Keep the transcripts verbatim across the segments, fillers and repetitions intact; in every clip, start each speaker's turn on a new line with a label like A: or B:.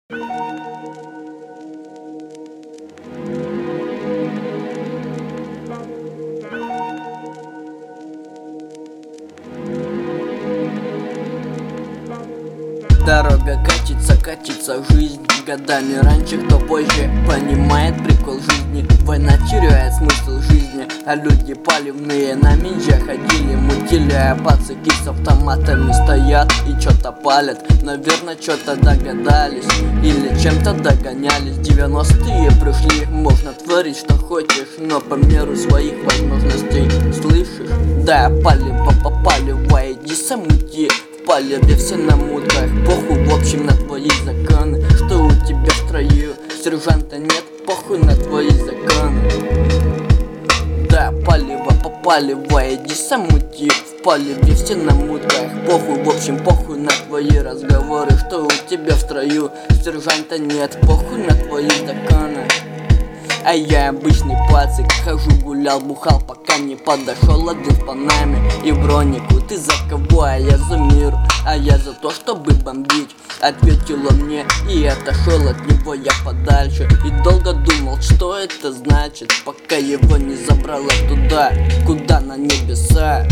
A: Дорога катится, катится жизнь годами раньше, кто позже понимает прикол жизни. Война теряет смысл жизни, а люди палевные на минже ходили, мутили, а пацаки с автоматами стоят и чё-то палят. Наверное, чё-то догадались или чем-то догонялись. Девяностые пришли, можно творить что хочешь, но по меру своих возможностей. Слышишь? Да, палево попаливай, иди самути. В палеве все на мудрах, похуй в общем на твои законы. Что у тебя в строю? Сержанта нет, похуй на твои законы. Да, палево попаливай, иди самути. В палеве все на мудрах, похуй в общем, похуй на твои разговоры. Что у тебя в строю? Сержанта нет, похуй на твои законы. А я обычный пацик, хожу, гулял, бухал, пока не подошел один в Панаме и бронику. Ты за кого? А я за мир, а я за то, чтобы бомбить. Ответил он мне и отошел от него я подальше. И долго думал, что это значит, пока его не забрало туда, куда на небеса.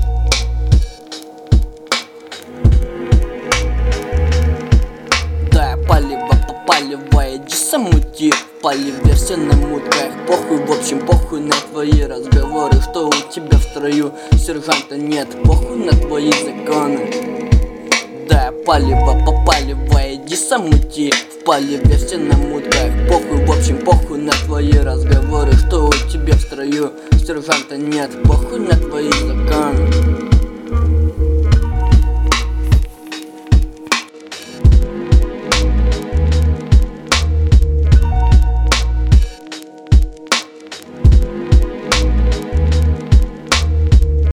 A: Да, палево попаливай, иди самути. В палеве все на мудрах, похуй в общем, похуй на твои разговоры. Что у тебя в строю? Сержанта нет, похуй на твои законы. Да, палево попаливай, иди самути. В палеве все на мудрах, похуй в общем, похуй на твои разговоры. Что у тебя в строю? Сержанта нет, похуй на твои законы.